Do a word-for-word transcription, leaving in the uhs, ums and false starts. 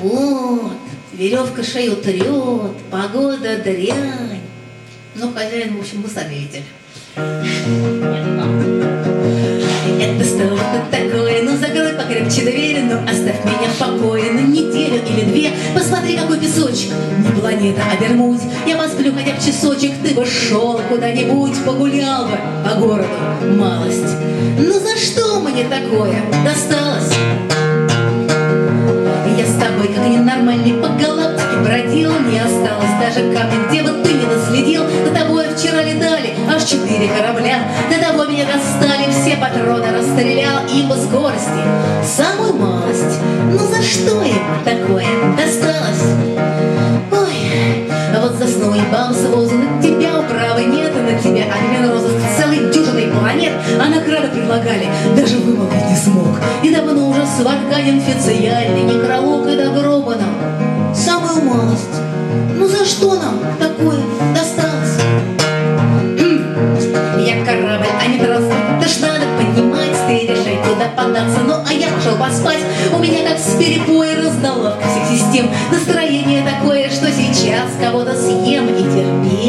вот, веревка шею трет, погода дрянь. Ну, хозяин, в общем, вы сами видели. Это что-то такое, ну закрой покрепче дверь, ну оставь меня в покое на неделю или две. Посмотри, какой песочек, не планета, а Бермудь. Я посплю хотя бы часочек, ты бы шел куда-нибудь, погулял бы по городу малость. Ну за что мне такое досталось? Я с тобой как ненормальный по галактике бродил, не осталось даже камня, где бы ты не наследил. За тобой вчера летали аж четыре корабля, до того меня достали, все патроны расстрелял им по скорости самую малость. Ну за что им такое досталось? Ой, а вот заснул и бамс возу, на тебя управы нет, на тебя огнен розыск целой дюжиной планет, а награды предлагали, даже вымолвить не смог. И давно уже сварка инфициальный некролог, и добро бы нам самую малость. Ну за что нам такое досталось? Я корабль, а не транспорт, это ж надо понимать, ты решай, куда податься. Ну а я пошел поспать, у меня как с перепоя раздолбка всех систем. Настроение такое, что сейчас кого-то съем, и терпеть